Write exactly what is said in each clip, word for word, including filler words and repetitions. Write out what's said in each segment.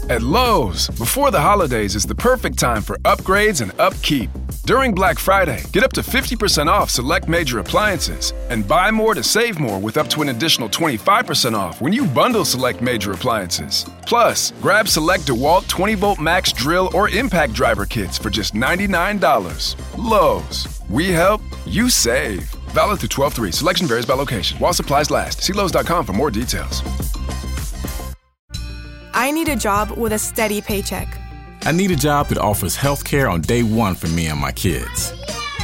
At Lowe's, before the holidays is the perfect time for upgrades and upkeep. During Black Friday, get up to fifty percent off select major appliances and buy more to save more with up to an additional twenty-five percent off when you bundle select major appliances. Plus, grab select DeWalt twenty volt max drill or impact driver kits for just ninety-nine dollars. Lowe's, we help, you save. Valid through twelve three. Selection varies by location. While supplies last. See Lowe's dot com for more details. I need a job with a steady paycheck. I need a job that offers health care on day one for me and my kids.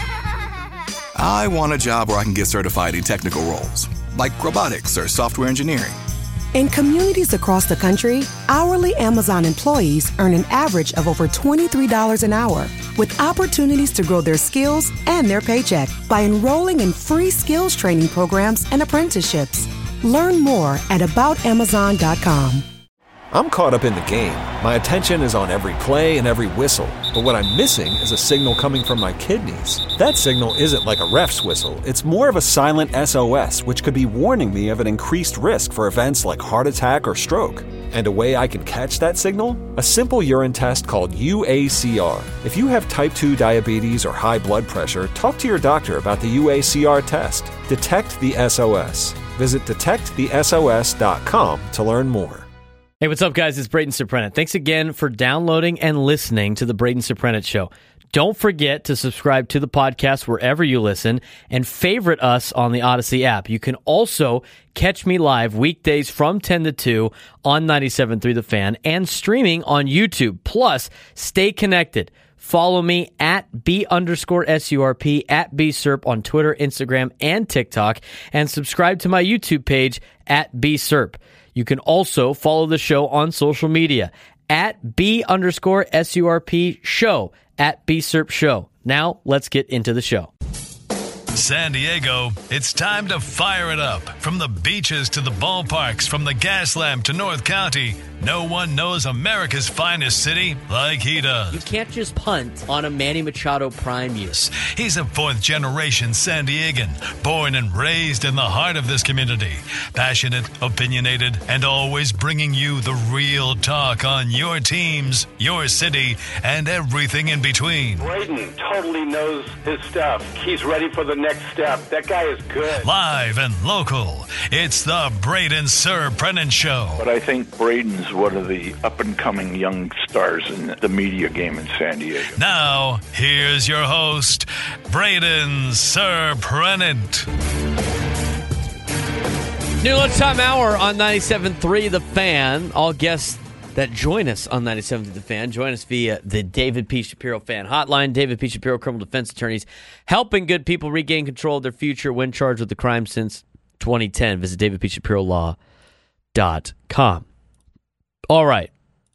I want a job where I can get certified in technical roles, like robotics or software engineering. In communities across the country, hourly Amazon employees earn an average of over twenty-three dollars an hour, with opportunities to grow their skills and their paycheck by enrolling in free skills training programs and apprenticeships. Learn more at about amazon dot com. I'm caught up in the game. My attention is on every play and every whistle. But what I'm missing is a signal coming from my kidneys. That signal isn't like a ref's whistle. It's more of a silent S O S, which could be warning me of an increased risk for events like heart attack or stroke. And a way I can catch that signal? A simple urine test called U A C R. If you have type two diabetes or high blood pressure, talk to your doctor about the U A C R test. Detect the S O S. Visit detect the S O S dot com to learn more. Hey, what's up, guys? It's Braden Surprenant. Thanks again for downloading and listening to the Braden Surprenant Show. Don't forget to subscribe to the podcast wherever you listen and favorite us on the Odyssey app. You can also catch me live weekdays from ten to two on ninety-seven point three The Fan and streaming on YouTube. Plus, stay connected. Follow me at B underscore S U R P, at B S U R P on Twitter, Instagram, and TikTok, and subscribe to my YouTube page at B S U R P. You can also follow the show on social media at B underscore S U R P show, at B S U R P show. Now, let's get into the show. San Diego, it's time to fire it up. From the beaches to the ballparks, from the Gaslamp to North County, no one knows America's finest city like he does. You can't just punt on a Manny Machado prime year. He's a fourth-generation San Diegan, born and raised in the heart of this community. Passionate, opinionated, and always bringing you the real talk on your teams, your city, and everything in between. Braden totally knows his stuff. He's ready for the next step. That guy is good. Live and local, it's the Braden Surprenant Show. But I think Braden's one of the up-and-coming young stars in the media game in San Diego. Now, here's your host, Braden Surprenant. New lunchtime hour on ninety-seven point three The Fan. All guests that join us on ninety-seven point three The Fan join us via the David P. Shapiro Fan Hotline. David P. Shapiro, criminal defense attorneys, helping good people regain control of their future when charged with a crime since twenty ten. Visit david p shapiro law dot com. All right.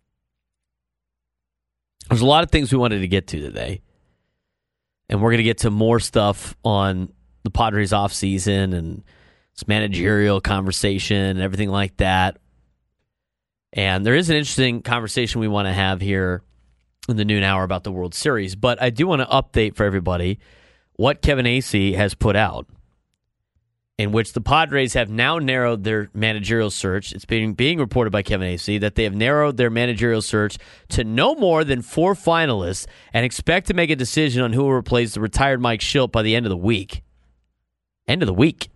There's a lot of things we wanted to get to today. And we're going to get to more stuff on the Padres offseason and this managerial conversation and everything like that. And there is an interesting conversation we want to have here in the noon hour about the World Series. But I do want to update for everybody what Kevin Acee has put out, in which the Padres have now narrowed their managerial search. It's being being reported by Kevin Acee that they have narrowed their managerial search to no more than four finalists and expect to make a decision on who will replace the retired Mike Shildt by the end of the week. End of the week.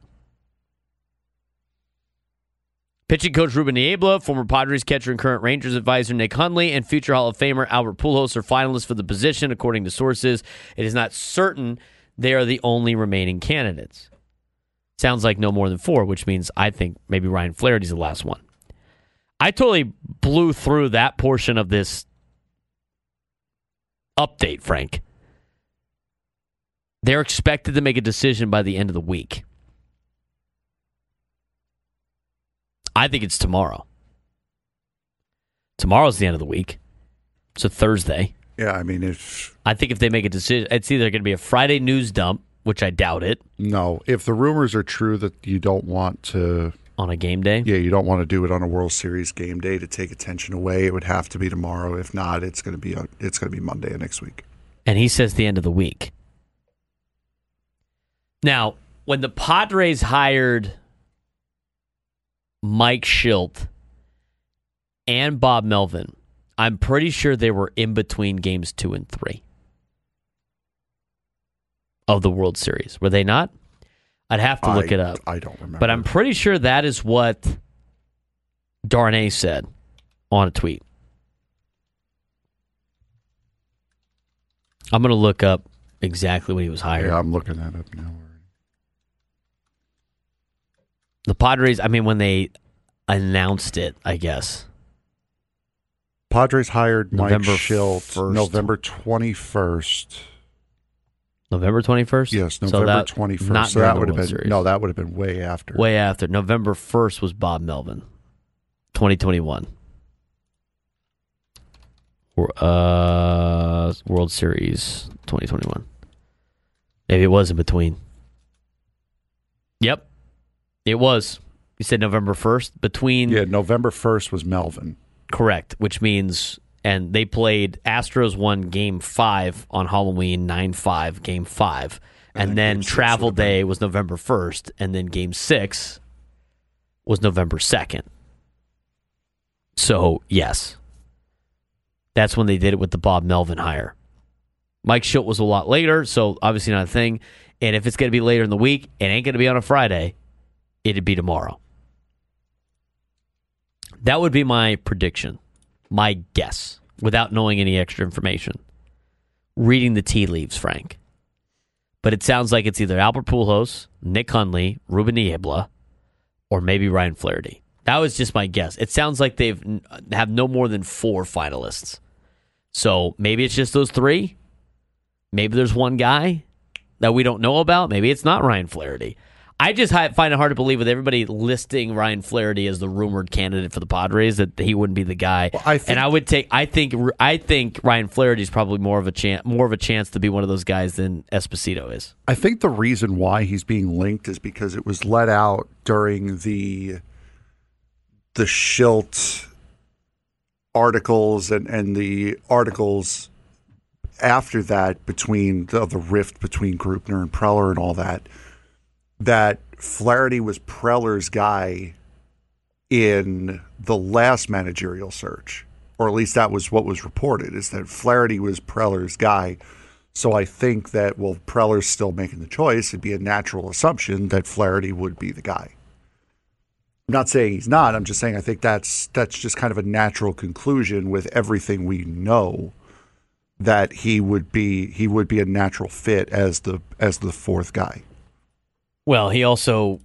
Pitching coach Ruben Niebla, former Padres catcher and current Rangers advisor Nick Hundley, and future Hall of Famer Albert Pujols are finalists for the position, according to sources. It is not certain they are the only remaining candidates. Sounds like no more than four, which means I think maybe Ryan Flaherty's the last one. I totally blew through that portion of this update, Frank. They're expected to make a decision by the end of the week. I think it's tomorrow. Tomorrow's the end of the week. It's a Thursday. Yeah, I mean, if... I think if they make a decision, it's either going to be a Friday news dump, which I doubt it. No, if the rumors are true that you don't want to... On a game day? Yeah, you don't want to do it on a World Series game day to take attention away. It would have to be tomorrow. If not, it's going to be a, it's going to be Monday of next week. And he says the end of the week. Now, when the Padres hired Mike Shildt and Bob Melvin, I'm pretty sure they were in between games two and three of the World Series. Were they not? I'd have to look I, it up. I don't remember. But I'm pretty sure that is what Darnay said on a tweet. I'm going to look up exactly when he was hired. Yeah, I'm looking that up now. The Padres, I mean, when they announced it, I guess. Padres hired November Mike Schilt first. November twenty-first. November twenty-first? Yes, So November that- twenty-first. not so during that the would have World been Series. no, that would have been way after. Way after. November first was Bob Melvin, twenty twenty-one. Uh, World Series twenty twenty-one. Maybe it was in between. Yep, it was. You said November first? Between. Yeah, November first was Melvin. Correct, which means, and they played, Astros won game five on Halloween, nine five, game five. And, and then, then travel day was November first, and then game six was November second. So, yes. That's when they did it with the Bob Melvin hire. Mike Schilt was a lot later, so obviously not a thing. And if it's going to be later in the week, it ain't going to be on a Friday. It'd be tomorrow. That would be my prediction, my guess, without knowing any extra information. Reading the tea leaves, Frank. But it sounds like it's either Albert Pujols, Nick Hundley, Ruben Niebla, or maybe Ryan Flaherty. That was just my guess. It sounds like they've have no more than four finalists. So maybe it's just those three. Maybe there's one guy that we don't know about. Maybe it's not Ryan Flaherty. I just find it hard to believe with everybody listing Ryan Flaherty as the rumored candidate for the Padres that he wouldn't be the guy. Well, I think, and I would take. I think. I think Ryan Flaherty is probably more of a chance. More of a chance to be one of those guys than Esposito is. I think the reason why he's being linked is because it was let out during the the Schilt articles and, and the articles after that between the, the rift between Grupner and Preller and all that. That Flaherty was Preller's guy in the last managerial search, or at least that was what was reported, is that Flaherty was Preller's guy. So I think that, well, Preller's still making the choice. It'd be a natural assumption that Flaherty would be the guy. I'm not saying he's not. I'm just saying I think that's that's just kind of a natural conclusion with everything we know, that he would be he would be a natural fit as the as the fourth guy. Well, he also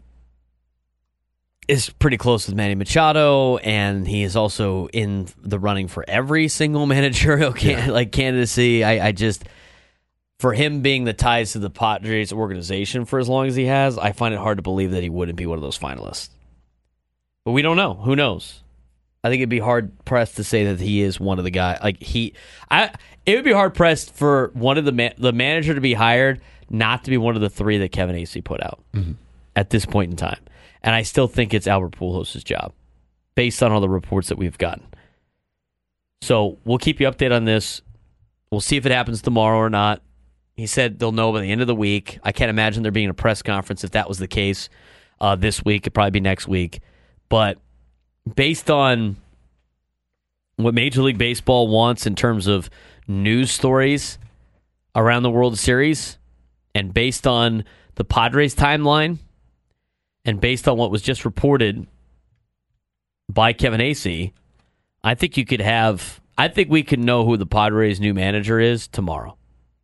is pretty close with Manny Machado, and he is also in the running for every single managerial can- yeah. like candidacy. I, I just, for him being the ties to the Padres organization for as long as he has, I find it hard to believe that he wouldn't be one of those finalists. But we don't know. Who knows? I think it'd be hard pressed to say that he is one of the guys. Like he, I, it would be hard pressed for one of the ma- the manager to be hired not to be one of the three that Kevin Acee put out mm-hmm. at this point in time. And I still think it's Albert Pujols' job, based on all the reports that we've gotten. So we'll keep you updated on this. We'll see if it happens tomorrow or not. He said they'll know by the end of the week. I can't imagine there being a press conference if that was the case uh, this week. It'd probably be next week. But based on what Major League Baseball wants in terms of news stories around the World Series, and based on the Padres timeline, and based on what was just reported by Kevin Acee, I think you could have, I think we could know who the Padres' new manager is tomorrow.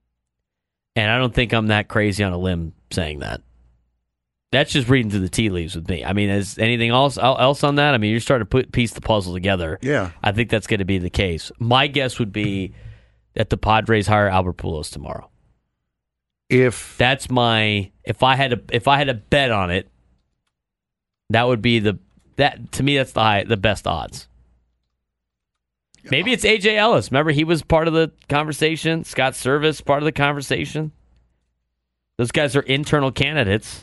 And I don't think I'm that crazy on a limb saying that. That's just reading through the tea leaves with me. I mean, is anything else else on that? I mean, you're starting to put piece the puzzle together. Yeah. I think that's going to be the case. My guess would be that the Padres hire Albert Pujols tomorrow. If that's my, if I had to, if I had to bet on it, that would be the that to me that's the high, the best odds. Maybe it's A J Ellis. Remember, he was part of the conversation. Scott Service part of the conversation. Those guys are internal candidates.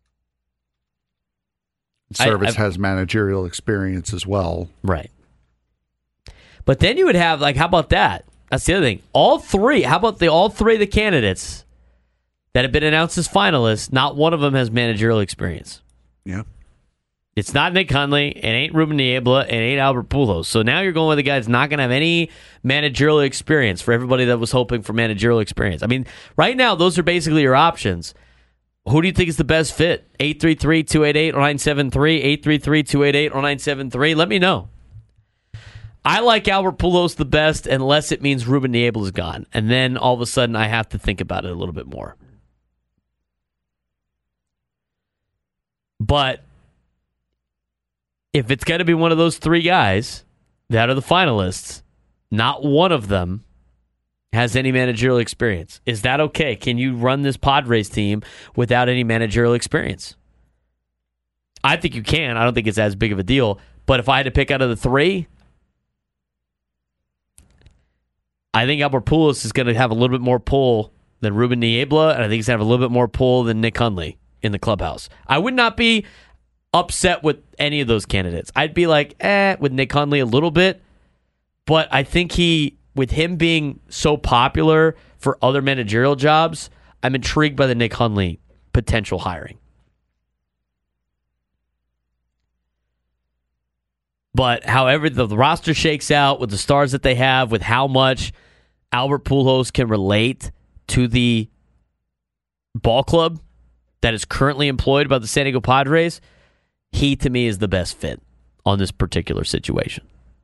Service I, has managerial experience as well, right? But then you would have like, how about that? That's the other thing. All three. How about the all three of the candidates that have been announced as finalists? Not one of them has managerial experience. Yeah. It's not Nick Hundley. It ain't Ruben Niebla. It ain't Albert Pujols. So now you're going with a guy that's not going to have any managerial experience for everybody that was hoping for managerial experience. I mean, right now, those are basically your options. Who do you think is the best fit? eight three three, two eight eight, nine seven three, eight three three, two eight eight, nine seven three. Let me know. I like Albert Pujols the best unless it means Ruben Niebla is gone. And then all of a sudden I have to think about it a little bit more. But if it's going to be one of those three guys that are the finalists, not one of them has any managerial experience. Is that okay? Can you run this Padres team without any managerial experience? I think you can. I don't think it's as big of a deal. But if I had to pick out of the three, I think Albert Pujols is going to have a little bit more pull than Ruben Niebla, and I think he's going to have a little bit more pull than Nick Hundley in the clubhouse. I would not be upset with any of those candidates. I'd be like, eh, with Nick Hundley a little bit, but I think he, with him being so popular for other managerial jobs, I'm intrigued by the Nick Hundley potential hiring. But however the roster shakes out with the stars that they have, with how much Albert Pujols can relate to the ball club that is currently employed by the San Diego Padres, he, to me, is the best fit on this particular situation.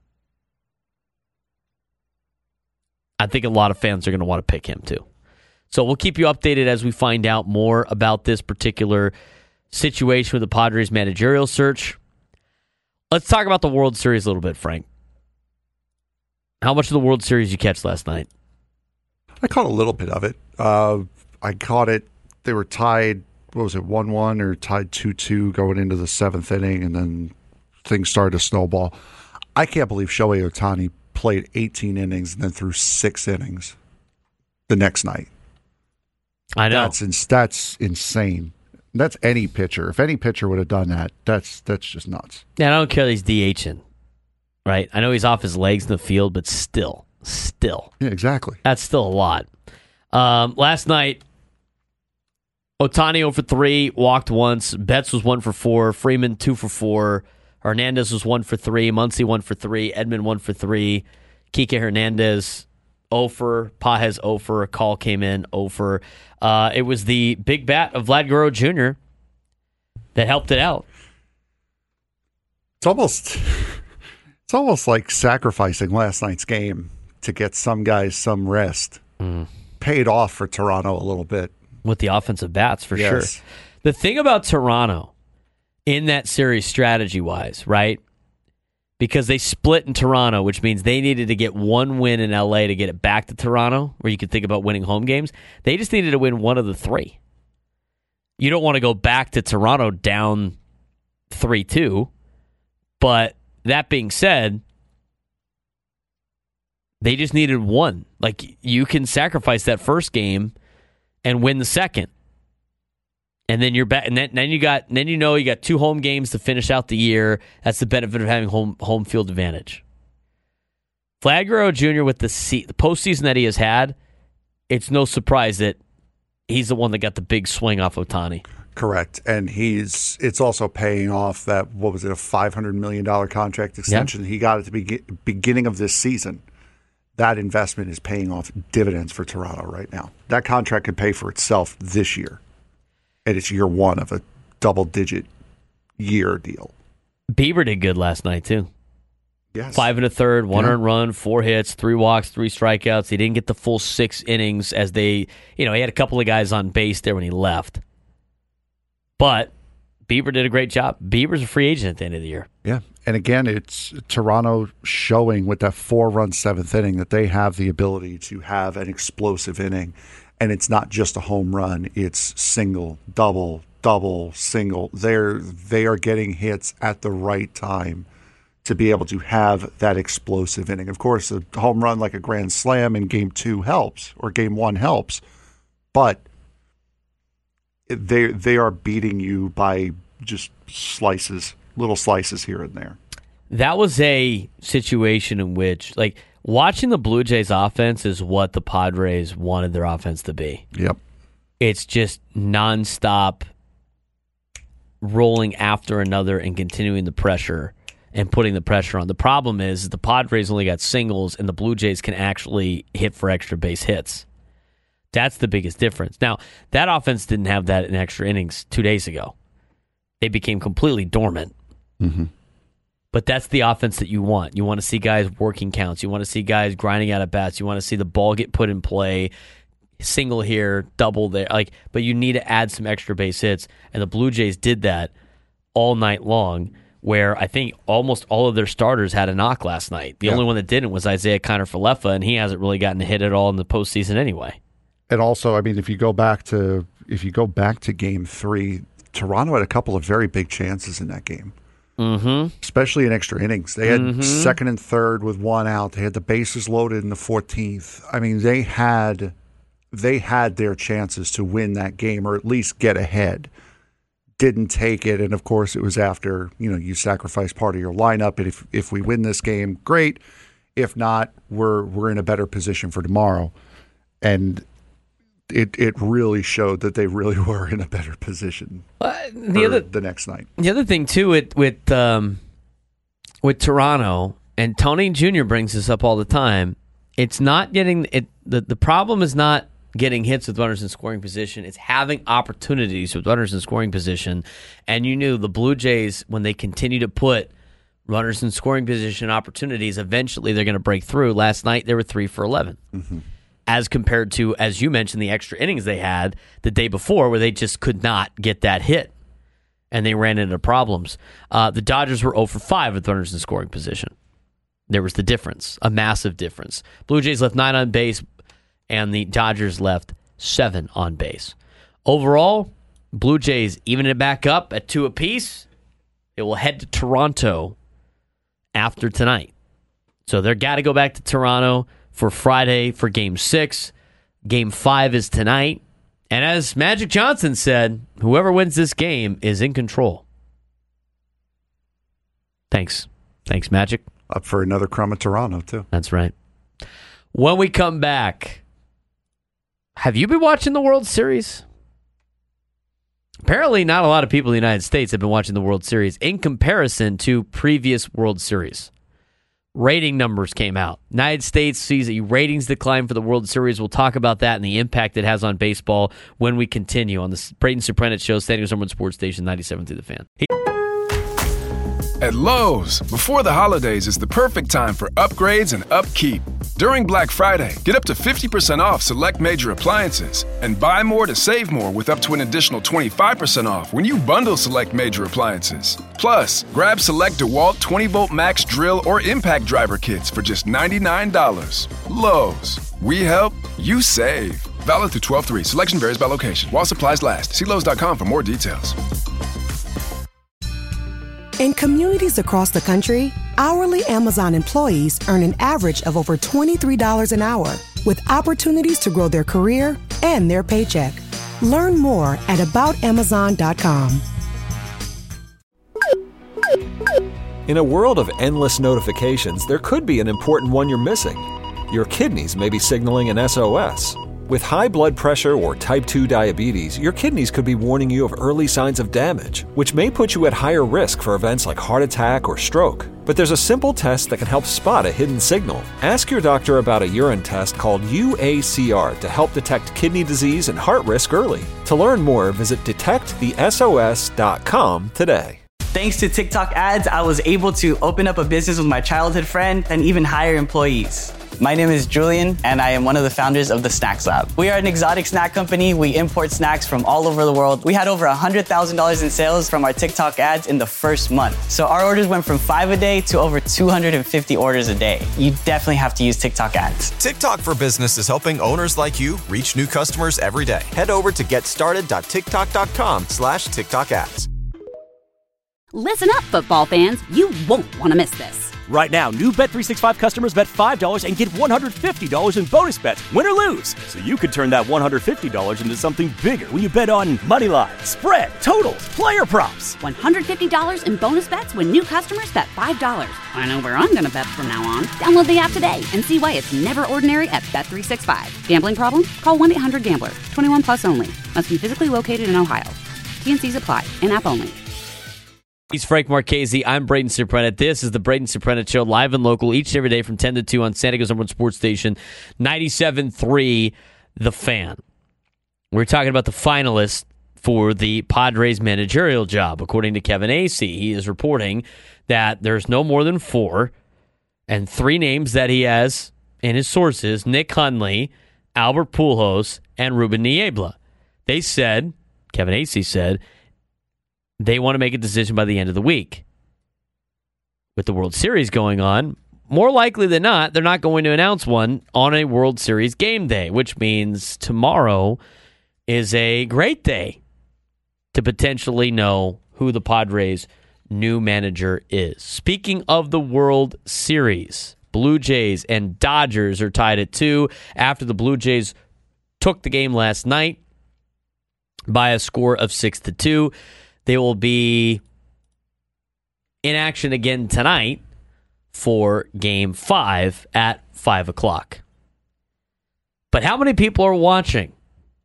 I think a lot of fans are going to want to pick him, too. So we'll keep you updated as we find out more about this particular situation with the Padres managerial search. Let's talk about the World Series a little bit, Frank. How much of the World Series you catch last night? I caught a little bit of it. Uh, I caught it. They were tied, what was it, one one or tied two two going into the seventh inning, and then things started to snowball. I can't believe Shohei Ohtani played eighteen innings and then threw six innings the next night. I know. That's, ins- that's insane. That's any pitcher. If any pitcher would have done that, that's that's just nuts. Yeah, I don't care that he's DHing, right? I know he's off his legs in the field, but still, still. Yeah, exactly. That's still a lot. Um, last night, Ohtani zero for three, walked once. Betts was one for four. Freeman two for four. Hernandez was one for three. Muncy one for three. Edman one for three. Kike Hernandez zero for. Pages zero for. A call came in zero for. Uh, it was the big bat of Vlad Guerrero Junior that helped it out. It's almost, it's almost like sacrificing last night's game to get some guys some rest. Mm. Paid off for Toronto a little bit. With the offensive bats, for yes. sure. The thing about Toronto in that series strategy-wise, right? Because they split in Toronto, which means they needed to get one win in L A to get it back to Toronto, where you could think about winning home games. They just needed to win one of the three. You don't want to go back to Toronto down three two. But that being said, they just needed one. Like, you can sacrifice that first game and win the second. And then you're back, and then, then you got, then you know you got two home games to finish out the year. That's the benefit of having home home field advantage. Vlad Guerrero Junior with the, se- the postseason that he has had, it's no surprise that he's the one that got the big swing off Ohtani. Correct, and he's it's also paying off that, what was it, a five hundred million dollars contract extension yeah. he got at the be- beginning of this season. That investment is paying off dividends for Toronto right now. That contract could pay for itself this year. And it's year one of a double-digit year deal. Bieber did good last night, too. Yes. Five and a third, one yeah. earned run, four hits, three walks, three strikeouts. He didn't get the full six innings as they, you know, he had a couple of guys on base there when he left. But Bieber did a great job. Bieber's a free agent at the end of the year. Yeah. And again, it's Toronto showing with that four-run seventh inning that they have the ability to have an explosive inning. And it's not just a home run. It's single, double, double, single. They're, they are getting hits at the right time to be able to have that explosive inning. Of course, a home run like a grand slam in game two helps, or game one helps. But they they are beating you by just slices, little slices here and there. That was a situation in which, like, watching the Blue Jays offense is what the Padres wanted their offense to be. Yep. It's just nonstop rolling after another and continuing the pressure and putting the pressure on. The problem is the Padres only got singles, and the Blue Jays can actually hit for extra base hits. That's the biggest difference. Now, that offense didn't have that in extra innings two days ago. They became completely dormant. Mm-hmm. But that's the offense that you want. You want to see guys working counts. You want to see guys grinding out at bats. You want to see the ball get put in play, single here, double there. Like, but you need to add some extra base hits, and the Blue Jays did that all night long, where I think almost all of their starters had a knock last night. The yeah. only one that didn't was Isaiah Kiner-Falefa, and he hasn't really gotten a hit at all in the postseason anyway. And also, I mean, if you go back to if you go back to Game Three, Toronto had a couple of very big chances in that game. Mm-hmm. Especially in extra innings. They had mm-hmm. second and third with one out. They had the bases loaded in the fourteenth. I mean, they had they had their chances to win that game or at least get ahead. Didn't take it, and of course, it was after you know you sacrifice part of your lineup. And if if we win this game, great. If not, we're we're in a better position for tomorrow. And it it really showed that they really were in a better position uh, the other the next night. The other thing too with with um, with Toronto, and Tony Junior brings this up all the time. It's not getting it. The, the problem is not getting hits with runners in scoring position. It's having opportunities with runners in scoring position. And you knew the Blue Jays, when they continue to put runners in scoring position opportunities, eventually they're going to break through. Last night they were three for eleven. Mm-hmm. As compared to, as you mentioned, the extra innings they had the day before where they just could not get that hit, and they ran into problems. Uh, the Dodgers were zero for five with runners in scoring position. There was the difference, a massive difference. Blue Jays left nine on base, and the Dodgers left seven on base. Overall, Blue Jays even it back up at two apiece. It will head to Toronto after tonight. So they've got to go back to Toronto for Friday for Game six. Game five is tonight. And as Magic Johnson said, whoever wins this game is in control. Thanks. Thanks, Magic. Up for another crumb at Toronto, too. That's right. When we come back, have you been watching the World Series? Apparently, not a lot of people in the United States have been watching the World Series in comparison to previous World Series. Rating numbers came out. United States sees a ratings decline for the World Series. We'll talk about that and the impact it has on baseball when we continue on the Brayden Suprenant Show, Standing Number One Sports Station, ninety-seven point three The Fan. At Lowe's, before the holidays is the perfect time for upgrades and upkeep. During Black Friday, get up to fifty percent off select major appliances and buy more to save more with up to an additional twenty-five percent off when you bundle select major appliances. Plus, grab select DeWalt twenty volt max drill or impact driver kits for just ninety-nine dollars. Lowe's, we help, you save. Valid through twelve three. Selection varies by location. While supplies last. See Lowe's dot com for more details. In communities across the country, hourly Amazon employees earn an average of over twenty-three dollars an hour, with opportunities to grow their career and their paycheck. Learn more at about amazon dot com. In a world of endless notifications, there could be an important one you're missing. Your kidneys may be signaling an S O S. With high blood pressure or type two diabetes, your kidneys could be warning you of early signs of damage, which may put you at higher risk for events like heart attack or stroke. But there's a simple test that can help spot a hidden signal. Ask your doctor about a urine test called U A C R to help detect kidney disease and heart risk early. To learn more, visit detect the S O S dot com today. Thanks to TikTok ads, I was able to open up a business with my childhood friend and even hire employees. My name is Julian, and I am one of the founders of the Snacks Lab. We are an exotic snack company. We import snacks from all over the world. We had over one hundred thousand dollars in sales from our TikTok ads in the first month. So our orders went from five a day to over two hundred fifty orders a day. You definitely have to use TikTok ads. TikTok for Business is helping owners like you reach new customers every day. Head over to getstarted dot tiktok dot com slash TikTok ads. Listen up, football fans. You won't want to miss this. Right now, new Bet three sixty-five customers bet five dollars and get one hundred fifty dollars in bonus bets, win or lose. So you could turn that one hundred fifty dollars into something bigger when you bet on money line, spread, totals, player props. one hundred fifty dollars in bonus bets when new customers bet five dollars. I know where I'm going to bet from now on. Download the app today and see why it's never ordinary at Bet three sixty-five. Gambling problem? Call one eight hundred gambler. twenty-one plus only. Must be physically located in Ohio. T N Cs apply. In-app only. He's Frank Marchese. I'm Braden Soprano. This is the Braden Soprano Show, live and local, each and every day from ten to two on San Diego's number one sports station, ninety-seven point three The Fan. We're talking about the finalists for the Padres managerial job. According to Kevin Acee, he is reporting that there's no more than four, and three names that he has in his sources, Nick Hundley, Albert Pujols, and Ruben Niebla. They said, Kevin Acee said, they want to make a decision by the end of the week. With the World Series going on, more likely than not, they're not going to announce one on a World Series game day, which means tomorrow is a great day to potentially know who the Padres' new manager is. Speaking of the World Series, Blue Jays and Dodgers are tied at two after the Blue Jays took the game last night by a score of six to two. They will be in action again tonight for Game five at five o'clock. But how many people are watching?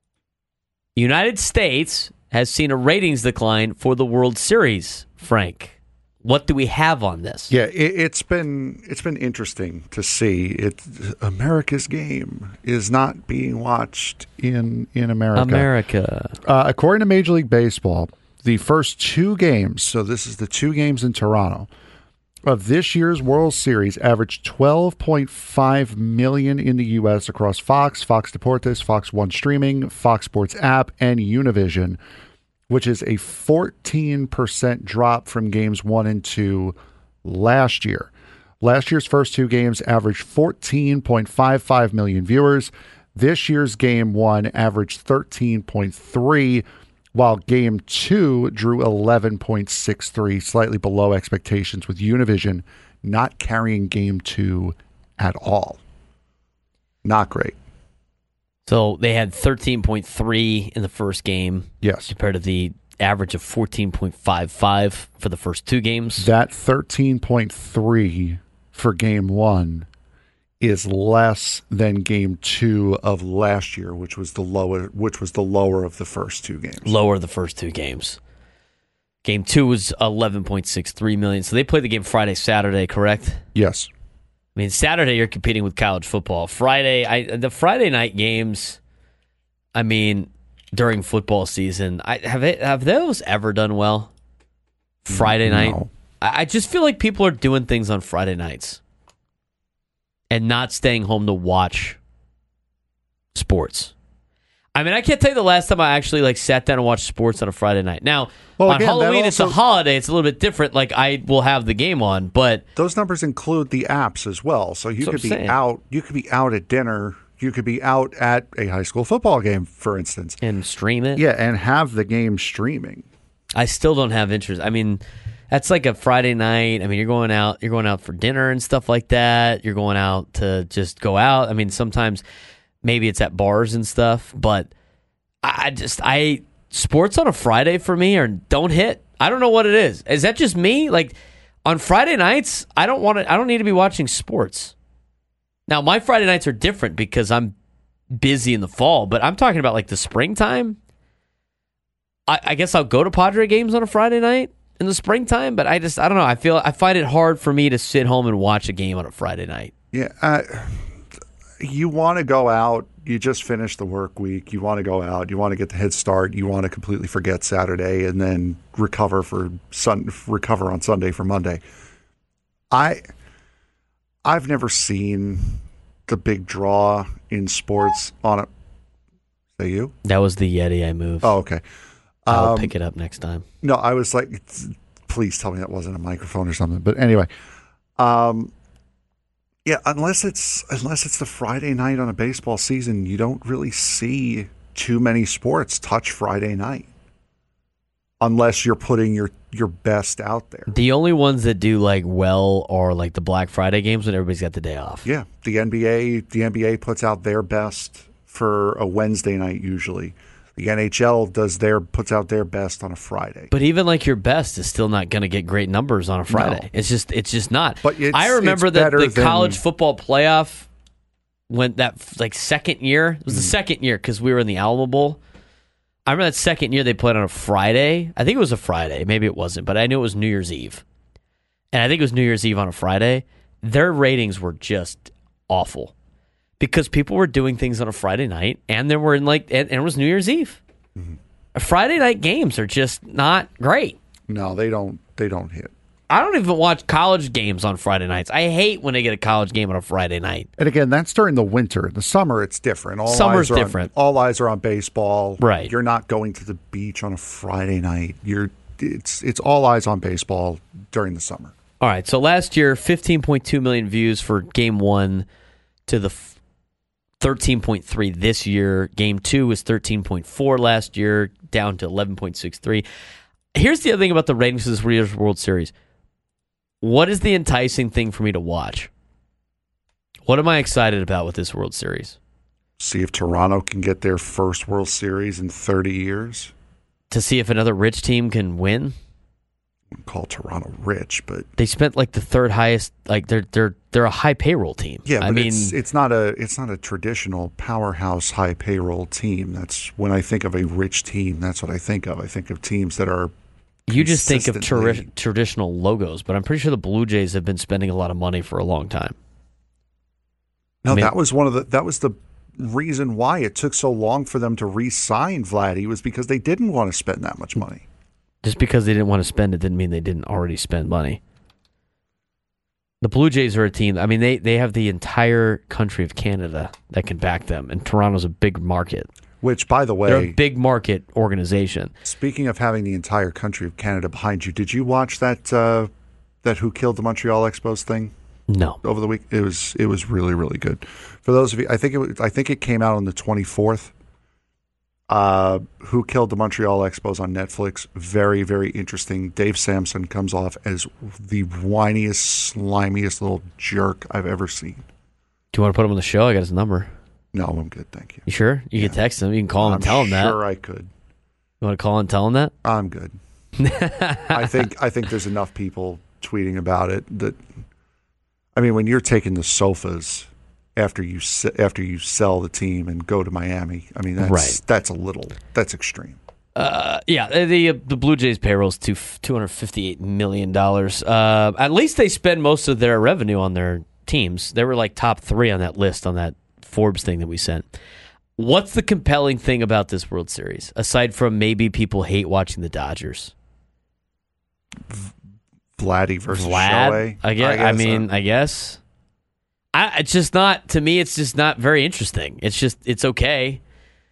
United States has seen a ratings decline for the World Series, Frank. What do we have on this? Yeah, it, it's been it's been interesting to see. It America's game is not being watched in in America. America. Uh, according to Major League Baseball, the first two games, so this is the two games in Toronto, of this year's World Series averaged twelve point five million in the U S across Fox, Fox Deportes, Fox One Streaming, Fox Sports App, and Univision, which is a fourteen percent drop from games one and two last year. Last year's first two games averaged fourteen point five five million viewers. This year's game one averaged thirteen point three, while game two drew eleven point six three, slightly below expectations, with Univision not carrying game two at all. Not great. So they had thirteen point three in the first game. Yes. Compared to the average of fourteen point five five for the first two games. That thirteen point three for game one is less than game two of last year, which was the lower which was the lower of the first two games. Lower of the first two games. Game two was eleven point six three million. So they played the game Friday, Saturday, correct? Yes. I mean, Saturday you're competing with college football. Friday, I, the Friday night games, I mean, during football season, I, have it, have those ever done well? Friday night? No. I, I just feel like people are doing things on Friday nights and not staying home to watch sports. I mean, I can't tell you the last time I actually like sat down and watched sports on a Friday night. Now, well, on again, Halloween, also, it's a holiday. It's a little bit different. Like, I will have the game on, but those numbers include the apps as well. So you could be saying. out. You could be out at dinner. You could be out at a high school football game, for instance, and stream it. Yeah, and have the game streaming. I still don't have interest. I mean, that's like a Friday night. I mean, you're going out. You're going out for dinner and stuff like that. You're going out to just go out. I mean, sometimes maybe it's at bars and stuff, but I just I sports on a Friday for me are don't hit. I don't know what it is. Is that just me? Like on Friday nights, I don't want to. I don't need to be watching sports. Now my Friday nights are different because I'm busy in the fall, but I'm talking about like the springtime. I, I guess I'll go to Padre games on a Friday night in the springtime, but I just I don't know. I feel I find it hard for me to sit home and watch a game on a Friday night. Yeah, uh, you want to go out. You just finished the work week. You want to go out. You want to get the head start. You want to completely forget Saturday and then recover for sun, recover on Sunday for Monday. I, I've never seen the big draw in sports on a. Is that you? That was the Yeti I moved. Oh, okay. I'll Um, pick it up next time. No, I was like, please tell me that wasn't a microphone or something. But anyway, um, yeah, unless it's unless it's the Friday night on a baseball season, you don't really see too many sports touch Friday night, unless you're putting your your best out there. The only ones that do like well are like the Black Friday games when everybody's got the day off. Yeah, the N B A the N B A puts out their best for a Wednesday night usually. The N H L does their puts out their best on a Friday. But even like your best is still not going to get great numbers on a Friday. No. It's just it's just not. But it's, I remember it's that better the college than, football playoff went that like second year. It was the second year because we were in the Alamo Bowl. I remember that second year they played on a Friday. I think it was a Friday. Maybe it wasn't, but I knew it was New Year's Eve. And I think it was New Year's Eve on a Friday. Their ratings were just awful because people were doing things on a Friday night, and there were in like, and, and it was New Year's Eve. Mm-hmm. Friday night games are just not great. No, they don't. They don't hit. I don't even watch college games on Friday nights. I hate when they get a college game on a Friday night. And again, that's during the winter. In the summer, it's different. All Summer's eyes are different. On, all eyes are on baseball. Right. You're not going to the beach on a Friday night. You're. It's it's all eyes on baseball during the summer. All right. So last year, fifteen point two million views for Game One, to the thirteen point three this year. Game Two was thirteen point four last year, down to eleven point six three. Here's the other thing about the ratings of this year's World Series. What is the enticing thing for me to watch? What am I excited about with this World Series? See if Toronto can get their first World Series in thirty years. To see if another rich team can win? I wouldn't call Toronto rich, but they spent like the third highest. Like they're they're they're a high payroll team. Yeah, but I mean, it's, it's not a it's not a traditional powerhouse high payroll team. That's when I think of a rich team. That's what I think of. I think of teams that are. You just think of tra- traditional logos, but I'm pretty sure the Blue Jays have been spending a lot of money for a long time. No, I mean, that was one of the that was the reason why it took so long for them to re-sign Vladdy, was because they didn't want to spend that much money. Just because they didn't want to spend it didn't mean they didn't already spend money. The Blue Jays are a team. I mean, they, they have the entire country of Canada that can back them, and Toronto's a big market. Which, by the way, they're a big market organization. Speaking of having the entire country of Canada behind you, did you watch that uh, that Who Killed the Montreal Expos thing? No. Over the week, it was it was really really good. For those of you, I think it was, I think it came out on the twenty-fourth. Uh, Who Killed the Montreal Expos on Netflix? Very very interesting. Dave Sampson comes off as the whiniest, slimiest little jerk I've ever seen. Do you want to put him on the show? I got his number. No, I'm good, thank you. You sure? You yeah. can text him. You can call him I'm and tell him that. Sure, I could. You want to call and tell him that? I'm good. I think I think there's enough people tweeting about it that. I mean, when you're taking the sofas after you after you sell the team and go to Miami, I mean that's right. that's a little that's extreme. Uh, yeah, the the Blue Jays payroll is two two hundred fifty eight million dollars. Uh, at least they spend most of their revenue on their teams. They were like top three on that list on that Forbes thing that we sent. What's the compelling thing about this World Series, aside from maybe people hate watching the Dodgers? Vladdy versus Vlad, Shohei. I guess. I, guess, I mean, uh, I guess. I, it's just not, to me, it's just not very interesting. It's just, it's okay.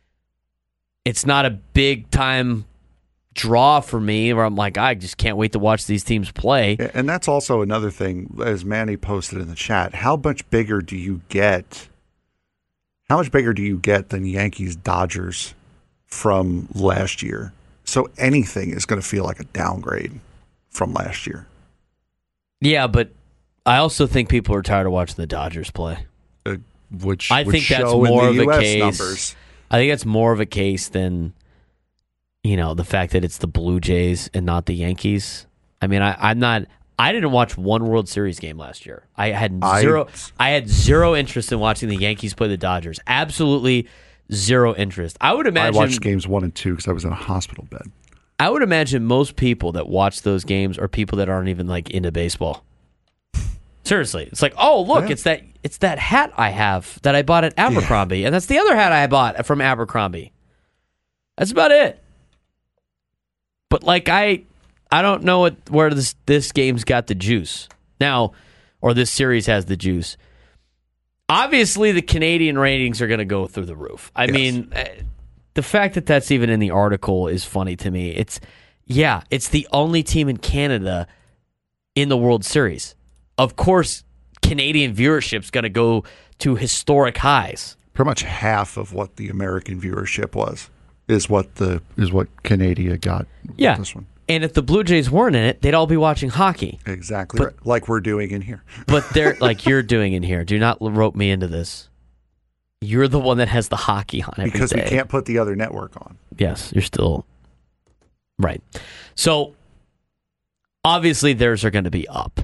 It's not a big time draw for me where I'm like, I just can't wait to watch these teams play. And that's also another thing, as Manny posted in the chat, how much bigger do you get? How much bigger do you get than Yankees Dodgers from last year? So anything is going to feel like a downgrade from last year. Yeah, but I also think people are tired of watching the Dodgers play. Uh, which I which think that's show more in the of U S a case. Numbers. I think that's more of a case than, you know, the fact that it's the Blue Jays and not the Yankees. I mean, I, I'm not. I didn't watch one World Series game last year. I had zero. I, I had zero interest in watching the Yankees play the Dodgers. Absolutely zero interest. I would imagine. I watched games one and two because I was in a hospital bed. I would imagine most people that watch those games are people that aren't even like into baseball. Seriously, it's like, oh look, yeah. it's that it's that hat I have that I bought at Abercrombie, yeah. and that's the other hat I bought from Abercrombie. That's about it. But like I, I don't know what where this this game's got the juice now, or this series has the juice. Obviously, the Canadian ratings are going to go through the roof. I yes. mean, the fact that that's even in the article is funny to me. It's yeah, it's the only team in Canada in the World Series. Of course, Canadian viewership's going to go to historic highs. Pretty much half of what the American viewership was is what the is what Canada got. Yeah, with this one. And if the Blue Jays weren't in it, they'd all be watching hockey. Exactly, but, right. Like we're doing in here. But they're like you're doing in here. Do not rope me into this. You're the one that has the hockey on every because day. we can't put the other network on. Yes, you're still right. So obviously, theirs are going to be up.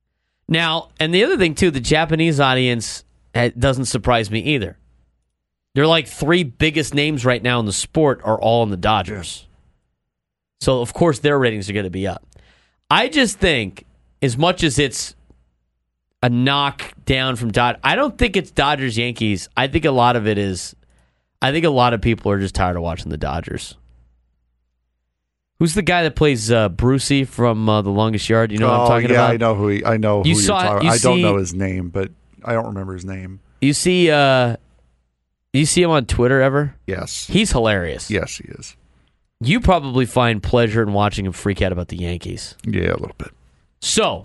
Now, and the other thing, too, the Japanese audience doesn't surprise me either. They're like three biggest names right now in the sport are all in the Dodgers. So, of course, their ratings are going to be up. I just think, as much as it's a knock down from Dodgers, I don't think it's Dodgers-Yankees. I think a lot of it is, I think a lot of people are just tired of watching the Dodgers. Who's the guy that plays uh, Brucey from uh, The Longest Yard? You know oh, what I'm talking yeah, about? I know who he, I know who you you're saw, talking you about. I don't see, know his name, but I don't remember his name. You see, uh, you see him on Twitter ever? Yes. He's hilarious. Yes, he is. You probably find pleasure in watching him freak out about the Yankees. Yeah, a little bit. So,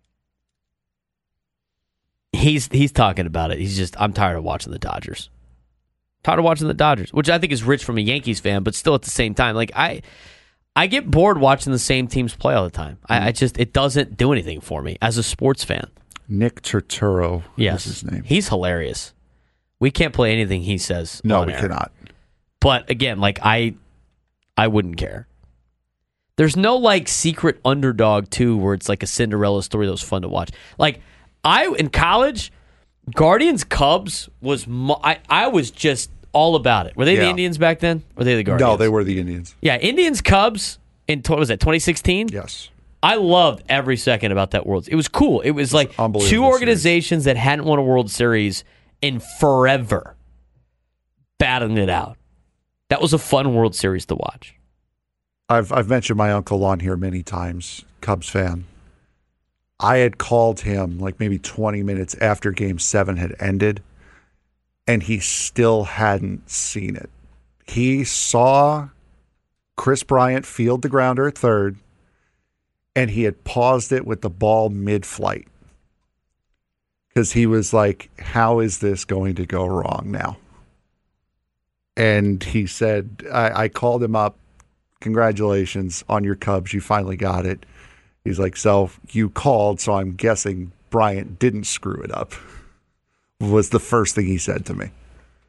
he's he's talking about it. He's just, I'm tired of watching the Dodgers. Tired of watching the Dodgers, which I think is rich from a Yankees fan, but still at the same time, like I I get bored watching the same teams play all the time. Mm-hmm. I, I just, it doesn't do anything for me as a sports fan. Nick Turturro yes. is his name. He's hilarious. We can't play anything he says. No, on we air. cannot. But again, like I I wouldn't care. There's no like secret underdog too where it's like a Cinderella story that was fun to watch. Like I in college, Guardians Cubs was mo- I I was just all about it. Were they yeah. the Indians back then? Or were they the Guardians? No, they were the Indians. Yeah, Indians Cubs in what was that twenty sixteen? Yes. I loved every second about that World. It was cool. It was like two organizations series. that hadn't won a World Series in forever battling it out. That was a fun World Series to watch. I've I've mentioned my uncle on here many times, Cubs fan. I had called him like maybe twenty minutes after Game seven had ended, and he still hadn't seen it. He saw Chris Bryant field the grounder at third, and he had paused it with the ball mid-flight. Because he was like, how is this going to go wrong now? And he said, I, I called him up, congratulations on your Cubs, you finally got it. He's like, so you called, so I'm guessing Bryant didn't screw it up, was the first thing he said to me.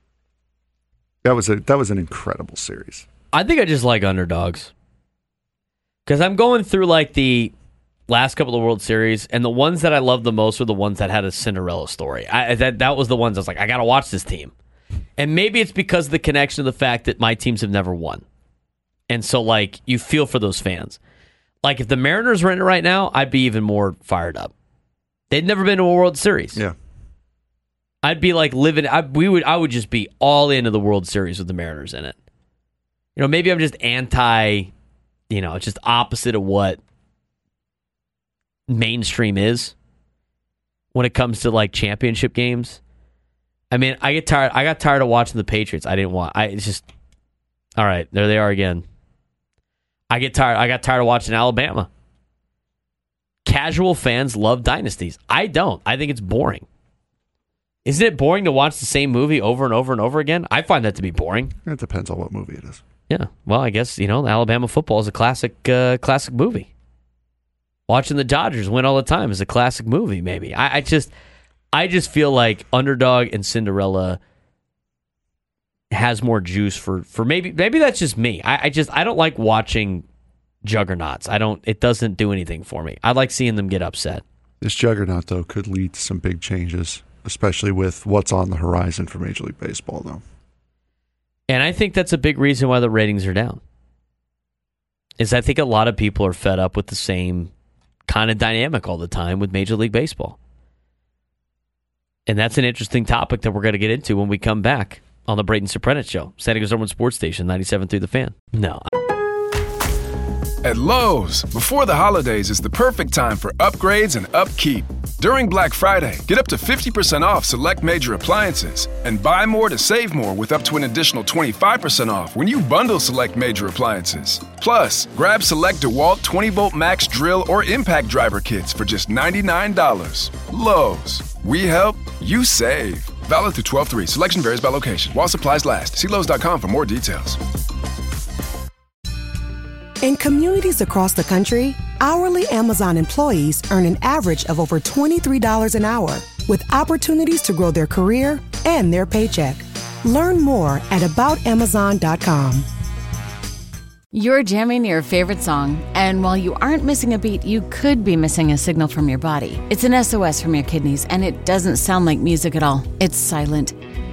That was a that was an incredible series. I think I just like underdogs. Because I'm going through like the last couple of World Series, and the ones that I love the most were the ones that had a Cinderella story. I, that that was the ones I was like, I got to watch this team. And maybe it's because of the connection of the fact that my teams have never won. And so, like, you feel for those fans. Like, if the Mariners were in it right now, I'd be even more fired up. They'd never been to a World Series. Yeah. I'd be like living, I, we would, I would just be all into the World Series with the Mariners in it. You know, maybe I'm just anti, you know, just opposite of what mainstream is when it comes to like championship games. I mean, I get tired. I got tired of watching the Patriots. I didn't want. I it's just all right. There they are again. I get tired. I got tired of watching Alabama. Casual fans love dynasties. I don't. I think it's boring. Isn't it boring to watch the same movie over and over and over again? I find that to be boring. It depends on what movie it is. Yeah. Well, I guess, you know, Alabama football is a classic uh, classic movie. Watching the Dodgers win all the time is a classic movie, maybe. I, I just I just feel like Underdog and Cinderella has more juice for, for maybe maybe that's just me. I, I just I don't like watching juggernauts. I don't it doesn't do anything for me. I like seeing them get upset. This juggernaut though could lead to some big changes, especially with what's on the horizon for Major League Baseball though. And I think that's a big reason why the ratings are down. Is I think a lot of people are fed up with the same kind of dynamic all the time with Major League Baseball. And that's an interesting topic that we're going to get into when we come back on the Brayden Soprenet Show. San Diego's number one sports station, ninety-seven point three The Fan. No. At Lowe's, before the holidays is the perfect time for upgrades and upkeep. During Black Friday, get up to fifty percent off select major appliances and buy more to save more with up to an additional twenty-five percent off when you bundle select major appliances. Plus, grab select DeWalt twenty volt max drill or impact driver kits for just ninety-nine dollars. Lowe's, we help, you save. Valid through twelve three. Selection varies by location. While supplies last. See Lowe's dot com for more details. In communities across the country, hourly Amazon employees earn an average of over twenty-three dollars an hour, with opportunities to grow their career and their paycheck. Learn more at about amazon dot com. You're jamming your favorite song, and while you aren't missing a beat, you could be missing a signal from your body. It's an S O S from your kidneys, and it doesn't sound like music at all. It's silent.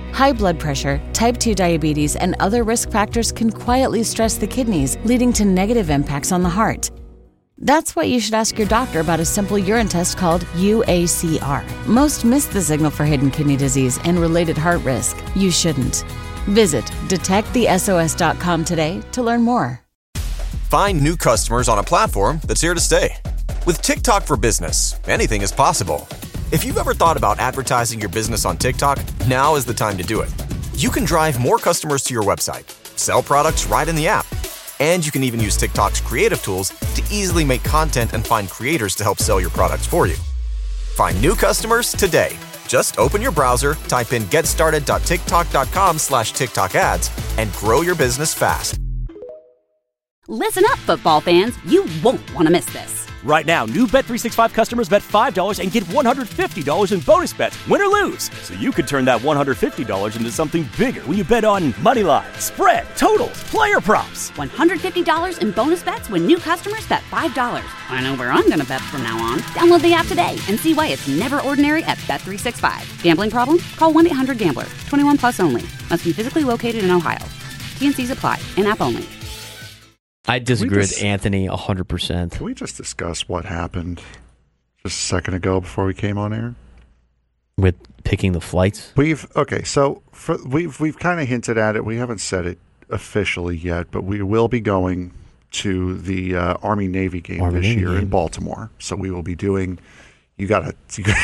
High blood pressure, type two diabetes, and other risk factors can quietly stress the kidneys, leading to negative impacts on the heart. That's why you should ask your doctor about a simple urine test called U A C R. Most miss the signal for hidden kidney disease and related heart risk. You shouldn't. Visit detect the S O S dot com today to learn more. Find new customers on a platform that's here to stay. With TikTok for Business, anything is possible. If you've ever thought about advertising your business on TikTok, now is the time to do it. You can drive more customers to your website, sell products right in the app, and you can even use TikTok's creative tools to easily make content and find creators to help sell your products for you. Find new customers today. Just open your browser, type in getstarted dot tiktok dot com slash TikTok ads, and grow your business fast. Listen up, football fans. You won't want to miss this. Right now, new Bet three sixty-five customers bet five dollars and get one hundred fifty dollars in bonus bets, win or lose. So you could turn that one hundred fifty dollars into something bigger when you bet on money line, spread, totals, player props. one hundred fifty dollars in bonus bets when new customers bet five dollars. I know where I'm going to bet from now on. Download the app today and see why it's never ordinary at Bet three sixty-five. Gambling problem? Call one eight hundred gambler. twenty-one plus only. Must be physically located in Ohio. T and C's apply. In-app only. I disagree just, with Anthony one hundred percent. Can we just discuss what happened just a second ago before we came on air? With picking the flights? We've okay, so for, we've we've kind of hinted at it. We haven't said it officially yet, but we will be going to the uh, Army Navy game Army this Navy year game. in Baltimore. So we will be doing. You gotta. You gotta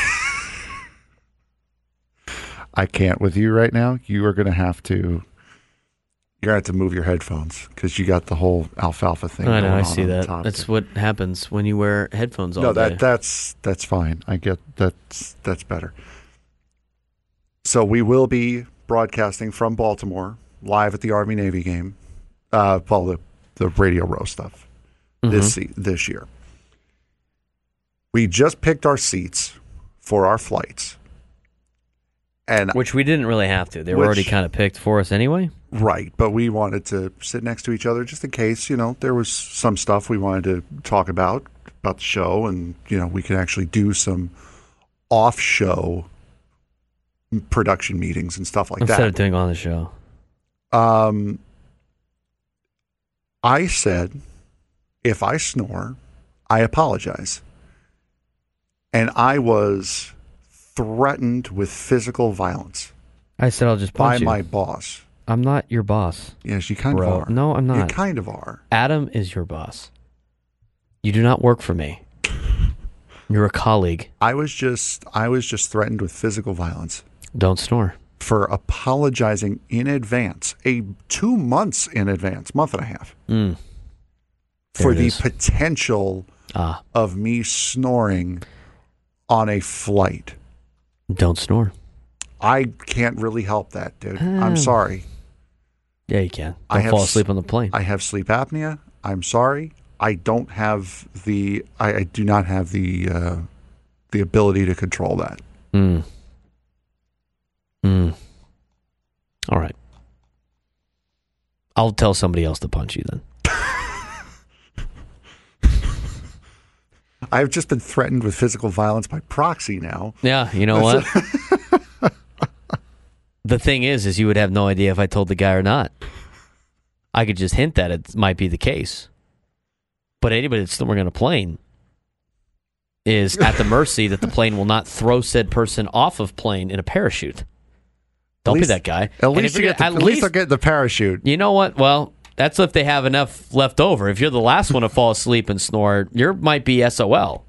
I can't with you right now. You are going to have to. You're going to have to move your headphones because you got the whole alfalfa thing. I know, going I on see on that. top That's there. what happens when you wear headphones all no, day. No, that that's that's fine. I get that's that's better. So we will be broadcasting from Baltimore live at the Army Navy game. Uh, well, the the Radio Row stuff mm-hmm. this this year. We just picked our seats for our flights. And Which we didn't really have to. They were which, already kind of picked for us anyway. Right, but we wanted to sit next to each other just in case, you know, there was some stuff we wanted to talk about, about the show, and, you know, we could actually do some off-show production meetings and stuff like Instead that. Instead of doing on the show. Um, I said, if I snore, I apologize. And I was threatened with physical violence. I said I'll just punch by you. my boss. I'm not your boss. Yes, you kind bro. of are. No, I'm not. You kind of are. Adam is your boss. You do not work for me. You're a colleague. I was just I was just threatened with physical violence. Don't snore. For apologizing in advance, a two months in advance, month and a half. Mm. For the is. potential ah. of me snoring on a flight. Don't snore. I can't really help that, dude. Uh, I'm sorry. Yeah, you can. Don't I have, fall asleep on the plane. I have sleep apnea. I'm sorry. I don't have the. I, I do not have the uh, the ability to control that. Mm. Mm. All right. I'll tell somebody else to punch you then. I've just been threatened with physical violence by proxy now. Yeah, you know what? The thing is, is you would have no idea if I told the guy or not. I could just hint that it might be the case. But anybody that's snoring on a plane is at the mercy that the plane will not throw said person off of plane in a parachute. Don't least, be that guy. At least, you get the, at least they'll get the parachute. You know what? Well, that's if they have enough left over. If you're the last one to fall asleep and snore, you might be S O L.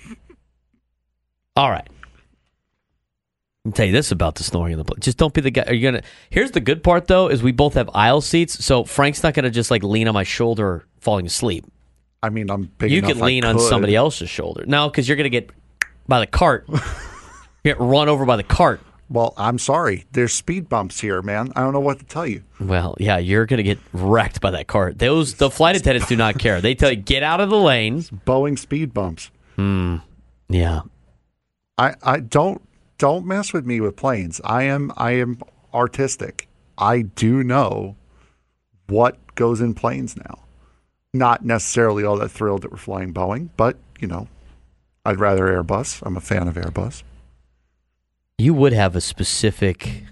All right. I'll tell you this about the snoring in the plane. Just don't be the guy. Are you gonna? Here's the good part, though, is we both have aisle seats, so Frank's not gonna just like lean on my shoulder falling asleep. I mean, I'm big You enough can lean I on could. somebody else's shoulder. No, because you're gonna get by the cart. Get run over by the cart. Well, I'm sorry. There's speed bumps here, man. I don't know what to tell you. Well, yeah, you're gonna get wrecked by that cart. Those the flight attendants do not care. They tell you get out of the lane. Boeing speed bumps. Hmm. Yeah. I, I don't don't mess with me with planes. I am I am artistic. I do know what goes in planes now. Not necessarily all that thrilled that we're flying Boeing, but you know, I'd rather Airbus. I'm a fan of Airbus. You would have a specific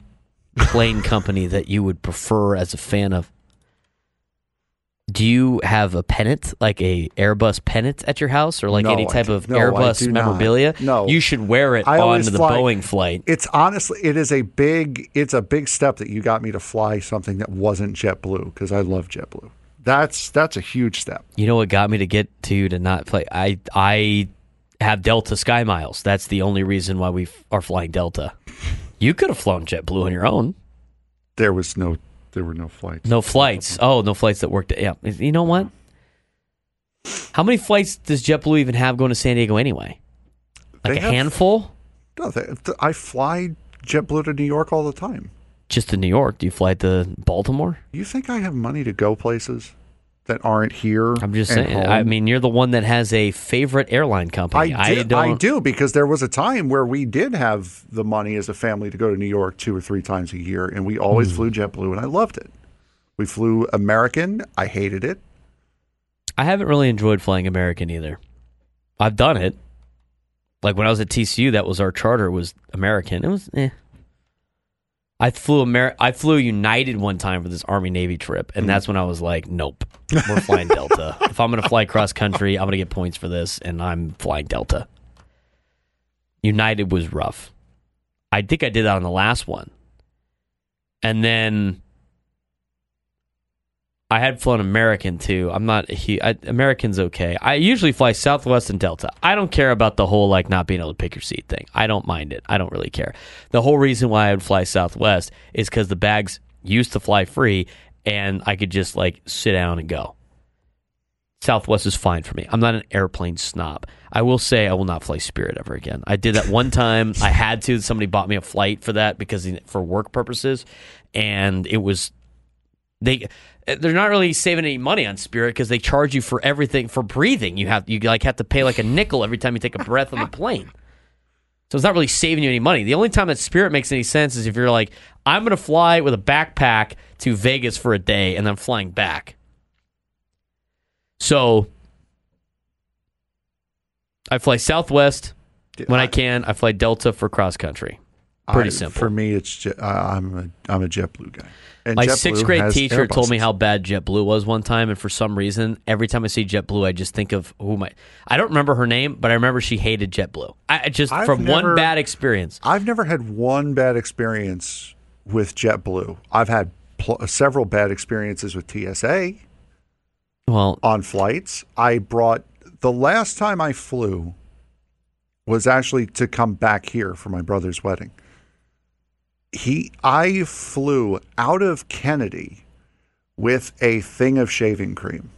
plane company that you would prefer as a fan of? Do you have a pennant, like a Airbus pennant at your house, or like No, any I type do- of no, I Airbus do not. memorabilia? No. You should wear it I always on the fly- Boeing flight. It's honestly, it is a big, it's a big step that you got me to fly something that wasn't JetBlue because I love JetBlue. That's that's a huge step. You know what got me to get to you to not play? I I have Delta Sky Miles. That's the only reason why we f- are flying Delta. You could have flown JetBlue on your own. There was no, there were no flights. No flights. Oh, no flights that worked. Yeah. You know what? How many flights does JetBlue even have going to San Diego anyway? Like They a have- handful? No, they, th- I fly JetBlue to New York all the time. Just to New York? Do you fly to Baltimore? You think I have money to go places that aren't here? I'm just and saying. home? I mean, you're the one that has a favorite airline company. I do, don't. I do because there was a time where we did have the money as a family to go to New York two or three times a year, and we always Hmm. flew JetBlue, and I loved it. We flew American. I hated it. I haven't really enjoyed flying American either. I've done it. Like when I was at T C U, that was our charter, was American. It was eh. I flew Amer- I flew United one time for this Army Navy trip, and that's when I was like, nope, we're flying Delta. If I'm going to fly cross country, I'm going to get points for this, and I'm flying Delta. United was rough. I think I did that on the last one. And then I had flown American too. I'm not a hu- I, American's okay. I usually fly Southwest and Delta. I don't care about the whole like not being able to pick your seat thing. I don't mind it. I don't really care. The whole reason why I would fly Southwest is because the bags used to fly free and I could just like sit down and go. Southwest is fine for me. I'm not an airplane snob. I will say I will not fly Spirit ever again. I did that one time. I had to. Somebody bought me a flight for that because for work purposes, and it was they. They're not really saving any money on Spirit because they charge you for everything for breathing. You have you like have to pay like a nickel every time you take a breath on the plane. So it's not really saving you any money. The only time that Spirit makes any sense is if you're like, I'm going to fly with a backpack to Vegas for a day and then flying back. So I fly Southwest when I can. I fly Delta for cross country. Pretty I, simple. For me, it's Jet- I- I'm a I'm a JetBlue guy. And My JetBlue sixth grade has teacher told me Airbuses. how bad JetBlue was one time, and for some reason, every time I see JetBlue, I just think of who my. I don't remember her name, but I remember she hated JetBlue. I I just I've from never- one bad experience. I've never had one bad experience with JetBlue. I've had pl- several bad experiences with T S A. Well, on flights, I brought the last time I flew was actually to come back here for my brother's wedding. He, I flew out of Kennedy with a thing of shaving cream.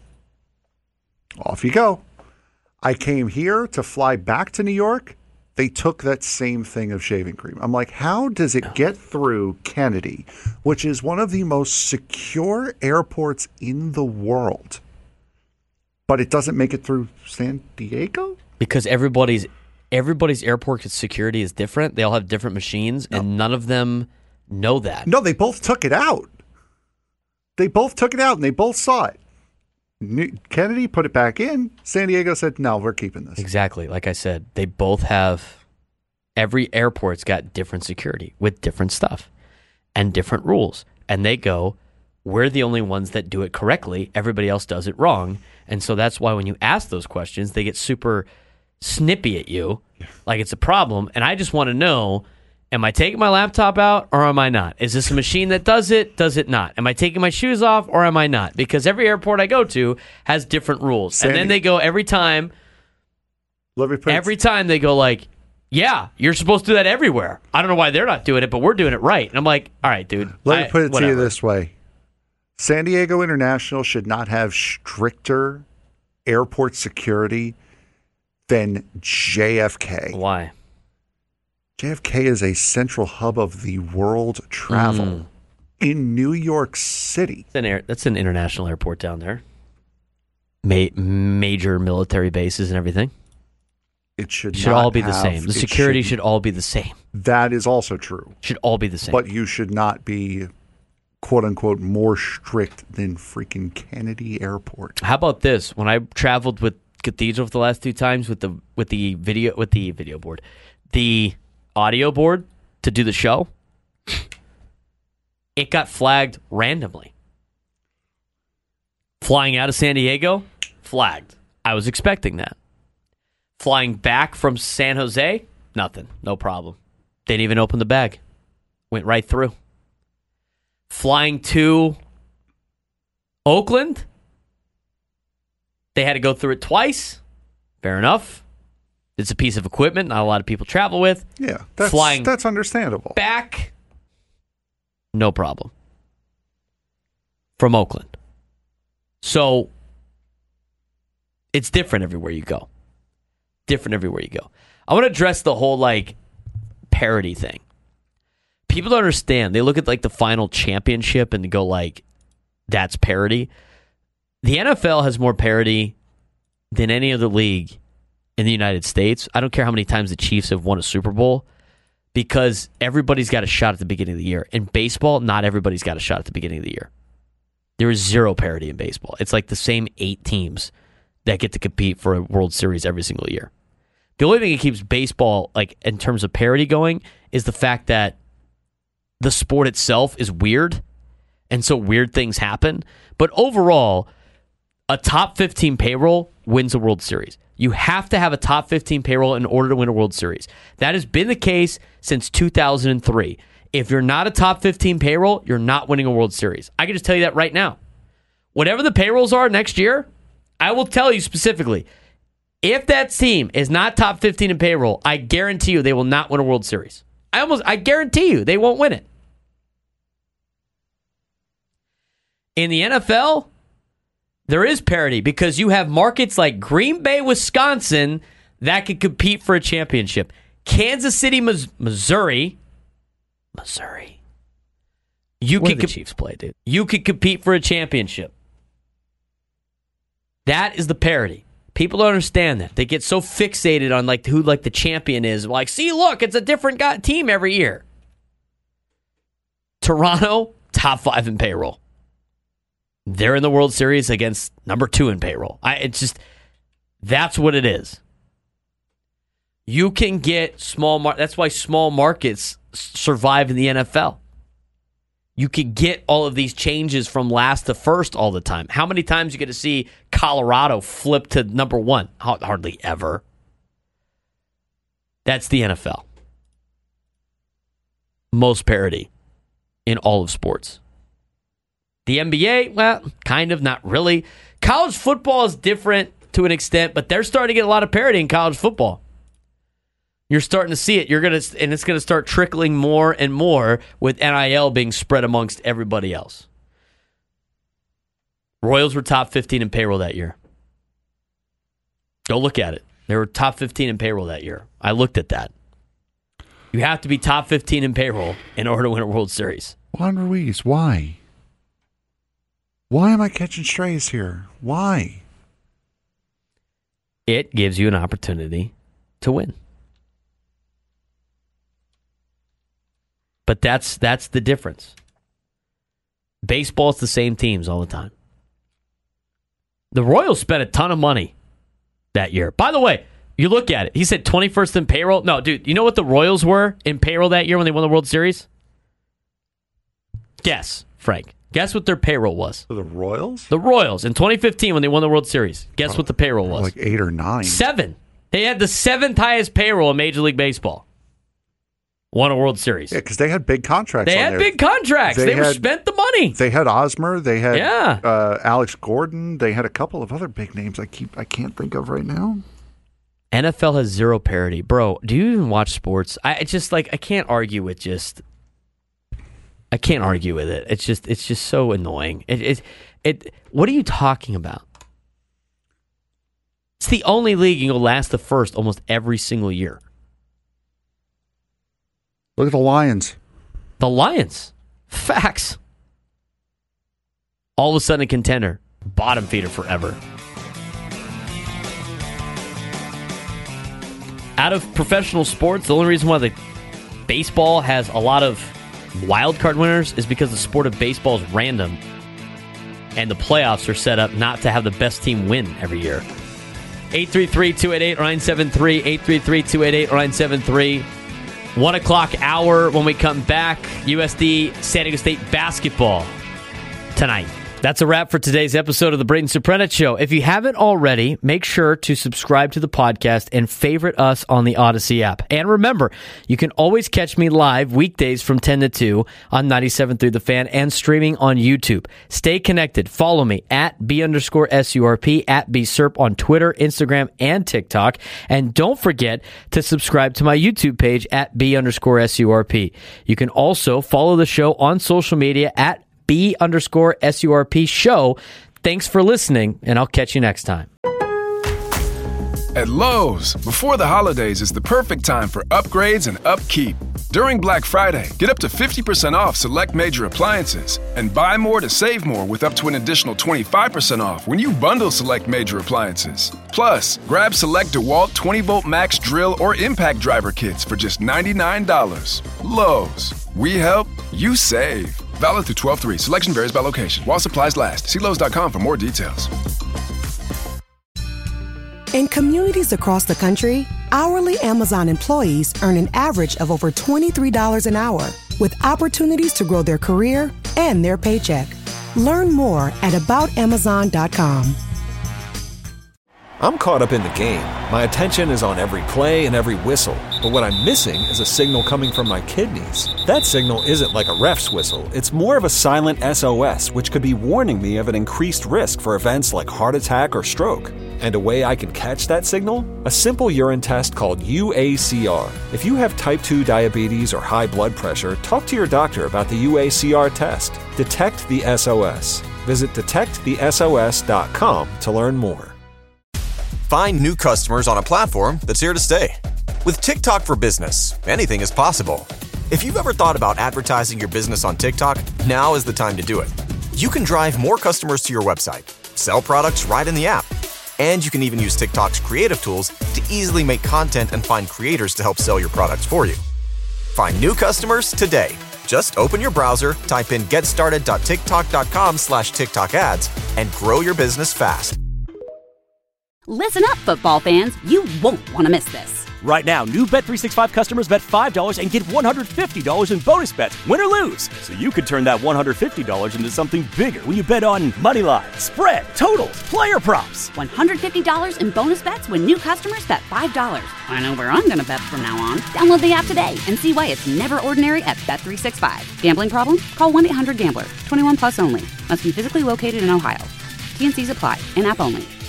Off you go. I came here to fly back to New York. They took that same thing of shaving cream. I'm like, how does it get through Kennedy, which is one of the most secure airports in the world, but it doesn't make it through San Diego? Because everybody's everybody's airport security is different. They all have different machines, no. and none of them know that. No, they both took it out. They both took it out, and they both saw it. New- Kennedy put it back in. San Diego said, no, we're keeping this. Exactly. Like I said, they both have, every airport's got different security with different stuff and different rules. And they go, we're the only ones that do it correctly. Everybody else does it wrong. And so that's why when you ask those questions, they get super snippy at you, like it's a problem. And I just want to know, am I taking my laptop out or am I not? Is this a machine that does it? Does it not? Am I taking my shoes off or am I not? Because every airport I go to has different rules. Sandy, and then they go every time, let me put every time they go like, yeah, you're supposed to do that everywhere. I don't know why they're not doing it, but we're doing it right. And I'm like, all right, dude. Let I, me put it whatever. to you this way. San Diego International should not have stricter airport security than J F K. Why? J F K is a central hub of the world travel mm. in New York City. It's an air, that's an international airport down there. Ma- major military bases and everything. It should, it should not all be the have, same. The security should, should all be the same. That is also true. Should all be the same. But you should not be, quote unquote, more strict than freaking Kennedy Airport. How about this? When I traveled with Cathedral for the last two times with the with the video with the video board, the audio board to do the show, it got flagged randomly. Flying out of San Diego, flagged. I was expecting that. Flying back from San Jose, nothing. No problem. Didn't even open the bag. Went right through. Flying to Oakland, they had to go through it twice. Fair enough. It's a piece of equipment not a lot of people travel with. Yeah, that's, Flying that's understandable. Back, no problem. From Oakland. So, it's different everywhere you go. Different everywhere you go. I want to address the whole, like, parity thing. People don't understand. They look at, like, the final championship and they go, like, that's parity. The N F L has more parity than any other league in the United States. I don't care how many times the Chiefs have won a Super Bowl because everybody's got a shot at the beginning of the year. In baseball, not everybody's got a shot at the beginning of the year. There is zero parity in baseball. It's like the same eight teams that get to compete for a World Series every single year. The only thing that keeps baseball, like in terms of parity going, is the fact that the sport itself is weird, and so weird things happen. But overall, a top fifteen payroll wins a World Series. You have to have a top fifteen payroll in order to win a World Series. That has been the case since two thousand three. If you're not a top fifteen payroll, you're not winning a World Series. I can just tell you that right now. Whatever the payrolls are next year, I will tell you specifically, if that team is not top fifteen in payroll, I guarantee you they will not win a World Series. I almost, I guarantee you they won't win it. In the N F L, there is parity because you have markets like Green Bay, Wisconsin that could compete for a championship. Kansas City, Missouri, Missouri. You Where could the comp- Chiefs play, dude. You could compete for a championship. That is the parity. People don't understand that. They get so fixated on like who like the champion is. Like, see, look, it's a different guy- team every year. Toronto, top five in payroll. They're in the World Series against number two in payroll. I, it's just, that's what it is. You can get small, mar- that's why small markets survive in the N F L. You can get all of these changes from last to first all the time. How many times you get to see Colorado flip to number one? Hardly ever. That's the N F L. Most parity in all of sports. The N B A, well, kind of, not really. College football is different to an extent, but they're starting to get a lot of parity in college football. You're starting to see it. You're gonna, and it's going to start trickling more and more with N I L being spread amongst everybody else. Royals were top fifteen in payroll that year. Go look at it. They were top fifteen in payroll that year. I looked at that. You have to be top fifteen in payroll in order to win a World Series. Juan Ruiz, why? Why am I catching strays here? Why? It gives you an opportunity to win. But that's that's the difference. Baseball's the same teams all the time. The Royals spent a ton of money that year. By the way, you look at it. He said twenty-first in payroll. No, dude, you know what the Royals were in payroll that year when they won the World Series? Guess, Frank. Guess what their payroll was. For the Royals? The Royals in twenty fifteen when they won the World Series. Guess oh, what the payroll was? Like eight or nine. Seven. They had the seventh highest payroll in Major League Baseball. Won a World Series. Yeah, because they had big contracts. They on had there. big contracts. They, they had, were spent the money. They had Osmer. They had yeah. uh, Alex Gordon. They had a couple of other big names. I keep I can't think of right now. N F L has zero parity, bro. Do you even watch sports? I it's just like I can't argue with just. I can't argue with it. It's just it's just so annoying. It it it. What are you talking about? It's the only league you can go last to first almost every single year. Look at the Lions. The Lions. Facts. All of a sudden a contender. Bottom feeder forever. Out of professional sports, the only reason why the baseball has a lot of wild card winners is because the sport of baseball is random and the playoffs are set up not to have the best team win every year. eight three three, two eight eight, nine seven three, eight three three, two eight eight, nine seven three. One o'clock hour when we come back. U S D San Diego State basketball tonight. That's a wrap for today's episode of the Braden Surprenant Show. If you haven't already, make sure to subscribe to the podcast and favorite us on the Odyssey app. And remember, you can always catch me live weekdays from ten to two on ninety-seven point three The Fan and streaming on YouTube. Stay connected. Follow me at B underscore S U R P, at B Serp on Twitter, Instagram, and TikTok. And don't forget to subscribe to my YouTube page at B underscore S U R P. You can also follow the show on social media at B underscore S U R P show. Thanks for listening, and I'll catch you next time. At Lowe's, before the holidays is the perfect time for upgrades and upkeep. During Black Friday, get up to fifty percent off select major appliances and buy more to save more with up to an additional twenty-five percent off when you bundle select major appliances. Plus, grab select DeWalt twenty volt max drill or impact driver kits for just ninety-nine dollars. Lowe's, we help, you save. Valid through twelve three. Selection varies by location. While supplies last. See Lowe's dot com for more details. In communities across the country, hourly Amazon employees earn an average of over twenty-three dollars an hour, with opportunities to grow their career and their paycheck. Learn more at about amazon dot com. I'm caught up in the game. My attention is on every play and every whistle. But what I'm missing is a signal coming from my kidneys. That signal isn't like a ref's whistle. It's more of a silent S O S, which could be warning me of an increased risk for events like heart attack or stroke. And a way I can catch that signal? A simple urine test called U A C R. If you have type two diabetes or high blood pressure, talk to your doctor about the U A C R test. Detect the S O S. Visit detect the S O S dot com to learn more. Find new customers on a platform that's here to stay. With TikTok for Business, anything is possible. If you've ever thought about advertising your business on TikTok, now is the time to do it. You can drive more customers to your website, sell products right in the app, and you can even use TikTok's creative tools to easily make content and find creators to help sell your products for you. Find new customers today. Just open your browser, type in getstarted dot tiktok dot com slash TikTok ads, and grow your business fast. Listen up, football fans. You won't want to miss this. Right now, new Bet three sixty-five customers bet five dollars and get one hundred fifty dollars in bonus bets, win or lose. So you could turn that one hundred fifty dollars into something bigger when you bet on money line, spread, totals, player props. one hundred fifty dollars in bonus bets when new customers bet five dollars. I know where I'm going to bet from now on. Download the app today and see why it's never ordinary at Bet three sixty-five. Gambling problem? Call one eight hundred gambler. twenty-one plus only. Must be physically located in Ohio. T N Cs apply. In-app only.